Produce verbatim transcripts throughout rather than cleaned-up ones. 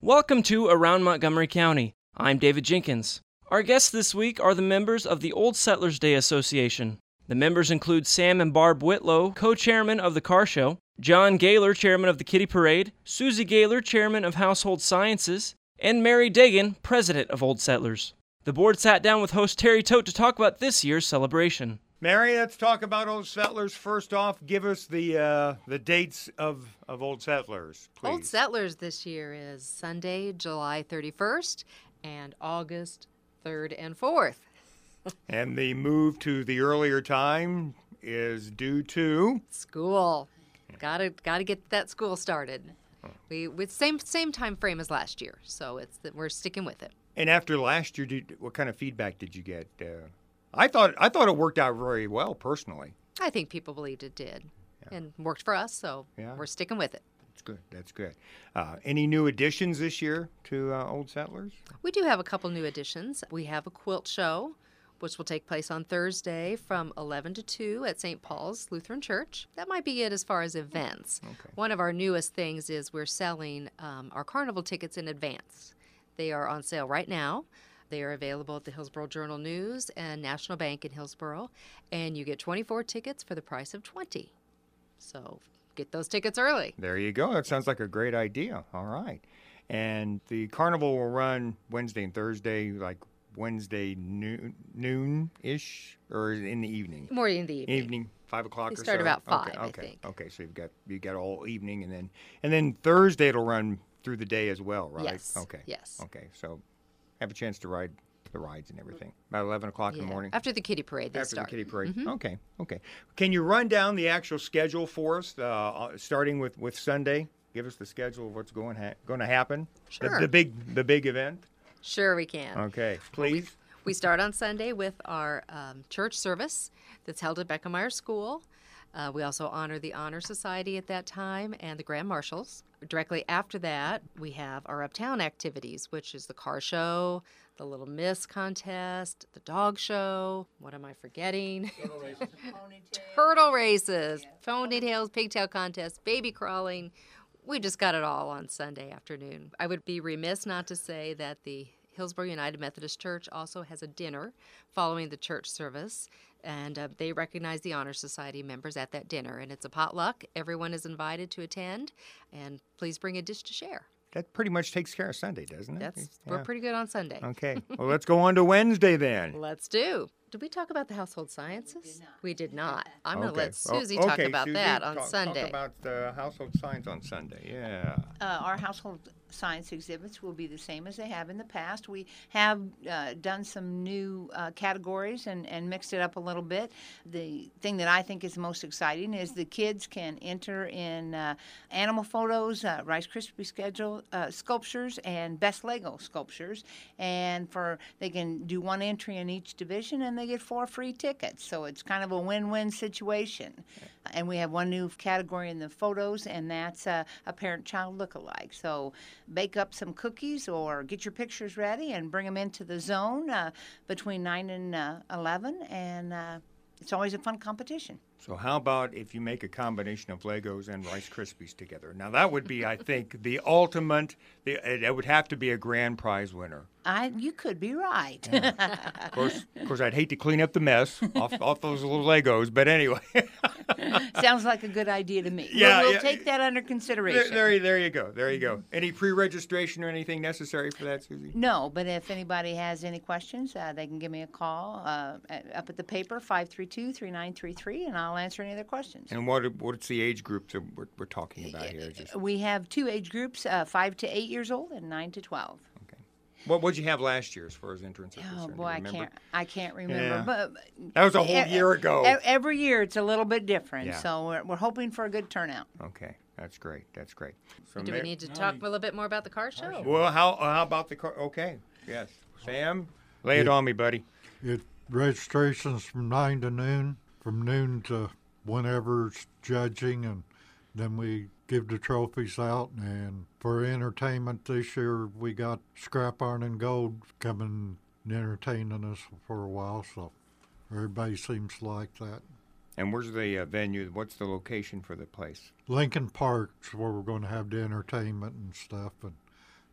Welcome to Around Montgomery County. I'm David Jenkins. Our guests this week are the members of the Old Settlers Day Association. The members include Sam and Barb Whitlow, co-chairman of the Car Show, John Gaylor, chairman of the Kitty Parade, Susie Gaylor, chairman of Household Sciences, and Mary Dagan, president of Old Settlers. The board sat down with host Terry Tote to talk about this year's celebration. Mary, let's talk about Old Settlers. First off, give us the uh, the dates of, of Old Settlers, please. Old Settlers this year is Sunday, July thirty-first, and August third and fourth. And the move to the earlier time is due to School. Gotta gotta get that school started. We with same same time frame as last year, so it's we're sticking with it. And after last year, did, what kind of feedback did you get? Uh, I thought I thought it worked out very well, personally. I think people believed it did, yeah. And worked for us, so yeah. We're sticking with it. That's good. That's good. Uh, any new additions this year to uh, Old Settlers? We do have a couple new additions. We have a quilt show, which will take place on Thursday from eleven to two at Saint Paul's Lutheran Church. That might be it as far as events. Okay. One of our newest things is we're selling um, our carnival tickets in advance. They are on sale right now. They are available at the Hillsborough Journal-News and National Bank in Hillsborough, and you get twenty-four tickets for the price of twenty. So get those tickets early. There you go. That sounds like a great idea. All right. And the carnival will run Wednesday and Thursday, like Wednesday noon, noon-ish, or in the evening? More in the evening. Evening, five o'clock we or so? We start about five, okay, I okay, think. Okay, so you've got you got all evening, and then and then Thursday it'll run through the day as well, right? Yes. Okay. Yes. Okay, so have a chance to ride the rides and everything. About eleven o'clock yeah. in the morning? After the Kitty Parade, they After start. After the Kitty Parade. Mm-hmm. Okay, okay. Can you run down the actual schedule for us, uh, starting with, with Sunday? Give us the schedule of what's going ha- going to happen. Sure. The, the big the big event. Sure, we can. Okay, please. We, we start on Sunday with our um, church service that's held at Beckemeyer School. Uh, we also honor the Honor Society at that time and the Grand Marshals. Directly after that, we have our Uptown activities, which is the car show, the Little Miss contest, the dog show. What am I forgetting? Turtle races. Turtle races, yeah. Ponytails, pigtail contest, baby crawling. We just got it all on Sunday afternoon. I would be remiss not to say that the Hillsborough United Methodist Church also has a dinner following the church service, and uh, they recognize the Honor Society members at that dinner. And it's a potluck. Everyone is invited to attend, and please bring a dish to share. That pretty much takes care of Sunday, doesn't it? That's yeah. We're pretty good on Sunday. Okay. Well, let's go on to Wednesday then. Let's do. Did we talk about the household sciences? We did not. I'm going to okay. let Susie oh, okay. talk about Susie, that on talk, Sunday. Talk about the household science on Sunday. Yeah. Uh, our household science exhibits will be the same as they have in the past. We have uh, done some new uh, categories and, and mixed it up a little bit. The thing that I think is most exciting is the kids can enter in uh, animal photos, uh, Rice Krispie schedule uh, sculptures, and best Lego sculptures. And for they can do one entry in each division, and they get four free tickets. So it's kind of a win-win situation. Okay. And we have one new category in the photos, and that's uh, a parent-child look-alike. So bake up some cookies or get your pictures ready and bring them into the zone uh, between nine and uh, eleven, and uh, it's always a fun competition. So how about if you make a combination of Legos and Rice Krispies together? Now that would be, I think, the ultimate, the, it would have to be a grand prize winner. I, you could be right. Yeah. Of course, of course, I'd hate to clean up the mess off, off those little Legos, but anyway. Sounds like a good idea to me. Yeah, we'll, we'll yeah. take that under consideration. There, there, there you go. There you go. Any pre-registration or anything necessary for that, Susie? No, but if anybody has any questions, uh, they can give me a call uh, at, up at the paper, five three two, three nine three three, and I'll answer any other questions. And what what's the age group that we're, we're talking about here? Just... We have two age groups, uh, five to eight years old and nine to twelve. Okay. What would you have last year as far as entrance? Oh boy, I can't. I can't remember. Yeah. But that was a whole e- year ago. Every year it's a little bit different, yeah. so we're, we're hoping for a good turnout. Okay, that's great. That's great. So Do Mar- we need to talk a little bit more about the car show? Well, how how about the car? Okay, yes. Sam, lay it, it on me, buddy. It registration's from nine to noon, from noon to whenever it's judging, and then we give the trophies out. And for entertainment this year, we got Scrap Iron and Gold coming and entertaining us for a while, so everybody seems to like that. And where's the uh, venue? What's the location for the place? Lincoln Park's where we're going to have the entertainment and stuff, and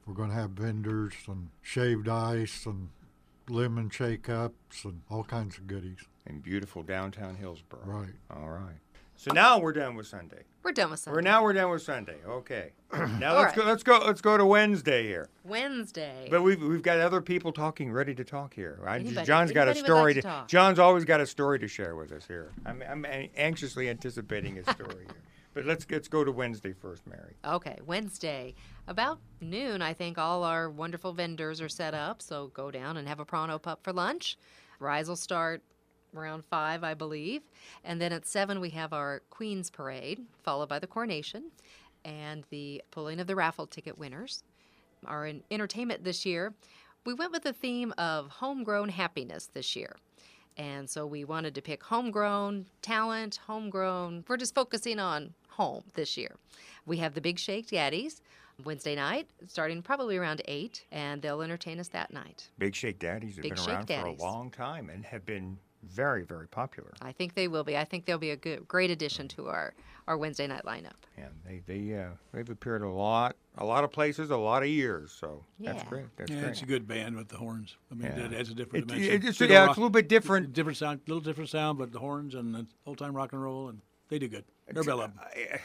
We're going to have vendors and shaved ice and lemon shake-ups and all kinds of goodies. In beautiful downtown Hillsboro. Right. All right. So now we're done with Sunday. We're done with Sunday. We're now we're done with Sunday. Okay. Now All let's right. go. Let's go. Let's go to Wednesday here. Wednesday. But we've we've got other people talking, ready to talk here. I, Anybody- John's got a anybody would story like to. to talk. John's always got a story to share with us here. I'm I'm anxiously anticipating his story here. But let's let's go to Wednesday first, Mary. Okay, Wednesday. About noon, I think all our wonderful vendors are set up, so go down and have a Pronto Pup for lunch. Rise will start around five, I believe. And then at seven, we have our Queen's Parade, followed by the coronation and the pulling of the raffle ticket winners. Our en- entertainment this year, we went with the theme of homegrown happiness this year. And so we wanted to pick homegrown talent, homegrown. We're just focusing on home this year. We have the Big Shake Daddies Wednesday night, starting probably around eight, and they'll entertain us that night. Big Shake Daddies have Big been Shake around Daddies. for a long time and have been very, very popular. I think they will be. I think they'll be a good, great addition to our, our Wednesday night lineup. And they they uh, they've appeared a lot, a lot of places, a lot of years. So that's Yeah. great. That's Yeah, great. it's a good band with the horns. I mean, Yeah. it adds a different It- dimension. it's, Good yeah, old it's a rock- little bit different. Different sound, little different sound, but the horns and the old time rock and roll, and they do good. They're well up.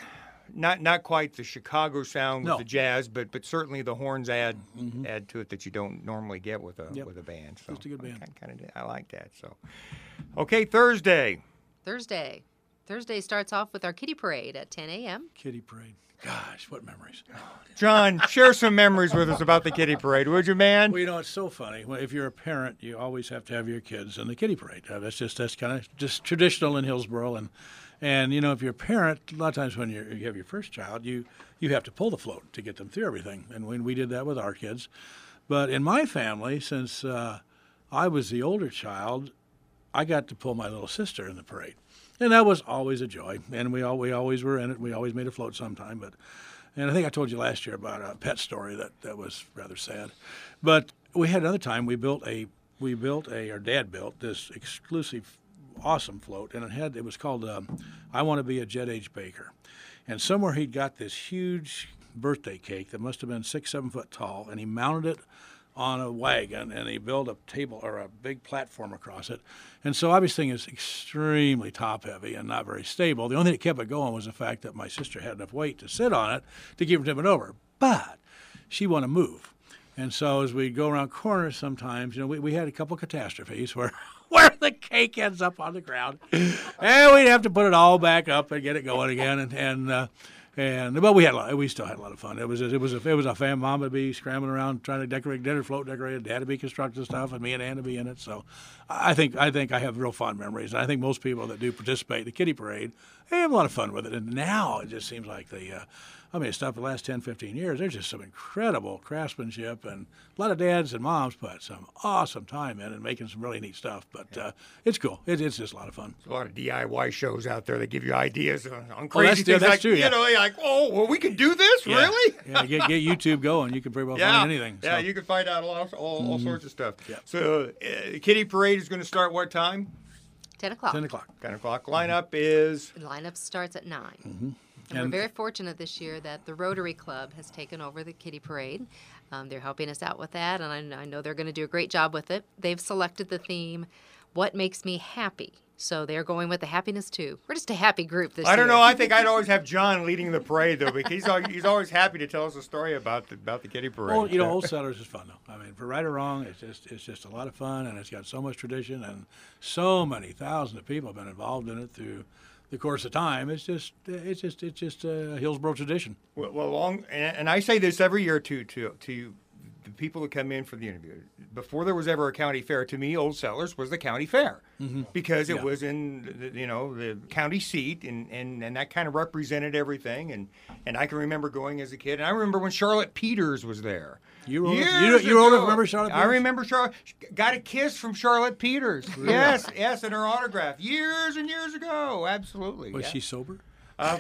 Not not quite the Chicago sound with No. the jazz, but but certainly the horns add add to it that you don't normally get with a Yep. with a band. So Just a good band. Kind of, I like that. So, okay, Thursday. Thursday. Thursday starts off with our Kitty Parade at ten a.m. Kitty Parade. Gosh, what memories. John, share some memories with us about the Kitty Parade, would you, man? Well, you know, it's so funny. Well, if you're a parent, you always have to have your kids in the Kitty Parade. Uh, That's just that's kind of just traditional in Hillsboro, and and you know, if you're a parent, a lot of times when you're, you have your first child, you you have to pull the float to get them through everything, and when we did that with our kids. But in my family, since uh, I was the older child, I got to pull my little sister in the parade. And that was always a joy, and we all, we always were in it. We always made a float sometime, but and I think I told you last year about a pet story that, that was rather sad. But we had another time we built a we built a our dad built this exclusive, awesome float, and it had it was called um, I Want to Be a Jet Age Baker, and somewhere he'd got this huge birthday cake that must have been six seven foot tall, and he mounted it on a wagon, and he built a table or a big platform across it. And so obviously this thing is extremely top heavy and not very stable. The only thing that kept it going was the fact that my sister had enough weight to sit on it to keep from tipping over. But she wanted to move. And so as we go around corners sometimes, you know, we, we had a couple catastrophes where where the cake ends up on the ground. And we'd have to put it all back up and get it going again. And, and uh, And but we had a lot, we still had a lot of fun. It was it was a, it was a fam. Mom would be scrambling around trying to decorate dinner float, decorated. Dad would be constructing stuff, and me and Ann would be in it. So, I think I think I have real fond memories. And I think most people that do participate in the Kitty Parade, they have a lot of fun with it. And now it just seems like the, uh, I mean, stuff the last ten, fifteen years. There's just some incredible craftsmanship, and a lot of dads and moms put some awesome time in and making some really neat stuff. But uh, it's cool. It, it's just a lot of fun. There's a lot of D I Y shows out there that give you ideas on, on Oh, crazy that's- things. that's like, true, yeah. You know, you're like, oh, well, we can do this, Yeah. really? Yeah, get, get YouTube going. You can pretty well Yeah, find anything. yeah, so. you can find out all all, all sorts of stuff. Yeah. So, uh, Kitty Parade is going to start what time? ten o'clock. ten o'clock. Ten o'clock. Lineup is The lineup starts at nine. Mm-hmm. And, we're And- very fortunate this year that the Rotary Club has taken over the Kitty Parade. Um, they're helping us out with that, and I, I know they're going to do a great job with it. They've selected the theme, What Makes Me Happy? So they're going with the happiness, too. We're just a happy group this year. I don't know. I think I'd always have John leading the parade though, because he's always, he's always happy to tell us a story about the about the Kitty Parade. Well, you know, Old Settlers is fun though. I mean, for right or wrong, it's just it's just a lot of fun, and it's got so much tradition, and so many thousands of people have been involved in it through the course of time. It's just it's just it's just a Hillsboro tradition. Well, well long, and, and I say this every year to to to the people that come in for the interview. Before there was ever a county fair, to me, Old Settlers was the county fair because it Yeah. was in the, you know the county seat, and, and, and that kind of represented everything. And, and I can remember going as a kid, and I remember when Charlotte Peters was there. You were old enough- Years you- you were old enough to ago. remember Charlotte I Peters? remember Charlotte. Got a kiss from Charlotte Peters. Yes, yes, and her autograph years and years ago. Absolutely. Was yeah. she sober? Uh,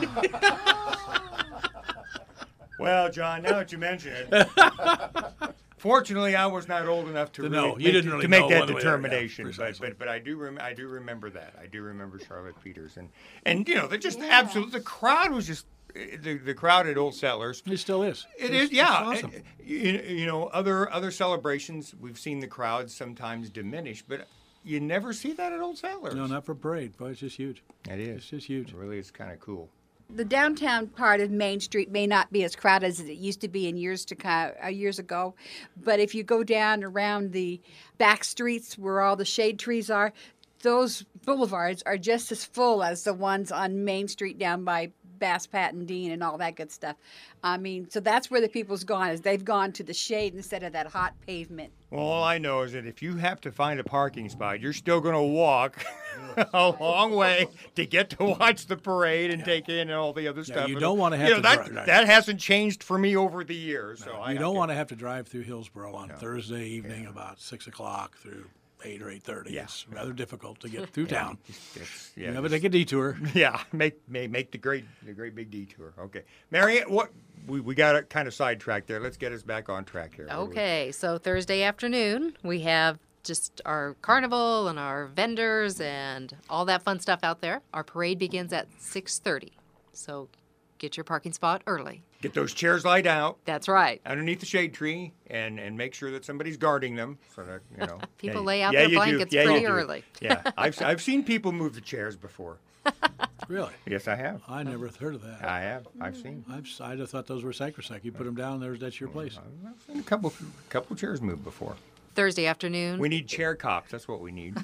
well, well, John, now that you mention it, fortunately, I was not old enough to, To really know. You make, didn't to really make know that one way or the other. Yeah, determination. but, precisely. but but I do rem- I do remember that. I do remember Charlotte Peters, and and you know, they just absolutely the crowd was just the, the crowd at Old Settlers. It still is. It it's, is, yeah. It's awesome. You, you know, other other celebrations, we've seen the crowds sometimes diminish, but you never see that at Old Settlers. No, not for parade. Boy, it's just huge. It is. It's just huge. It really is kind of cool. The downtown part of Main Street may not be as crowded as it used to be in years to co- uh, years ago, but if you go down around the back streets where all the shade trees are, those boulevards are just as full as the ones on Main Street down by Bass Pat and Dean and all that good stuff. I mean, so that's where the people's gone, is they've gone to the shade instead of that hot pavement. Well, all I know is that if you have to find a parking spot, you're still going to walk a long way to get to watch the parade and take in all the other Yeah, stuff. you And, don't wanna have you know, to that, drive. that hasn't changed for me over the years. So I you have don't to- want to have to drive through Hillsborough on Thursday evening about six o'clock through eight or eight thirty. Yeah. It's rather difficult to get through town. It's, You yeah, have to just- take a detour. Yeah, make make, make the great the great big detour. Okay, Mary, what we, we got it kind of sidetracked there. Let's get us back on track here. What do we- Okay, so Thursday afternoon, we have just our carnival and our vendors and all that fun stuff out there. Our parade begins at six thirty, so get your parking spot early. Get those chairs laid out That's right. underneath the shade tree, and and make sure that somebody's guarding them so that you know People yeah, lay out yeah, their you do. blankets Yeah, you pretty do. early. Yeah, I've I've seen people move the chairs before. Really? Yes, I have. I never heard of that. I have. I've seen. I've, I'd have thought those were sacrosanct. You put them down, there's that's your place. I've seen a couple couple chairs move before. Thursday afternoon. We need chair cops. That's what we need.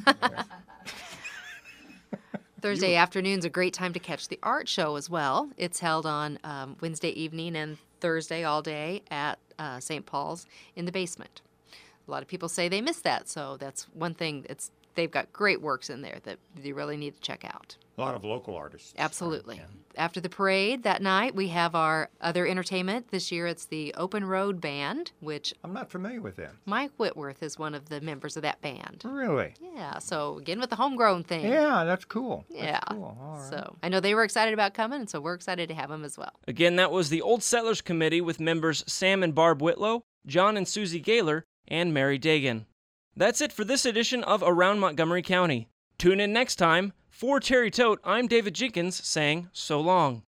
Thursday afternoon's a great time to catch the art show as well. It's held on um, Wednesday evening and Thursday all day at uh, Saint Paul's in the basement. A lot of people say they miss that, so that's one thing. It's they've got great works in there that you really need to check out. A lot of local artists. Absolutely. Yeah. After the parade that night, we have our other entertainment. This year it's the Open Road Band, which I'm not familiar with them. Mike Whitworth is one of the members of that band. Really? Yeah, so again with the homegrown thing. Yeah, that's cool. That's Yeah. cool. All right. So I know they were excited about coming, and so we're excited to have them as well. Again, that was the Old Settlers Committee with members Sam and Barb Whitlow, John and Susie Gaylor, and Mary Dagan. That's it for this edition of Around Montgomery County. Tune in next time. For Terry Tote, I'm David Jenkins saying so long.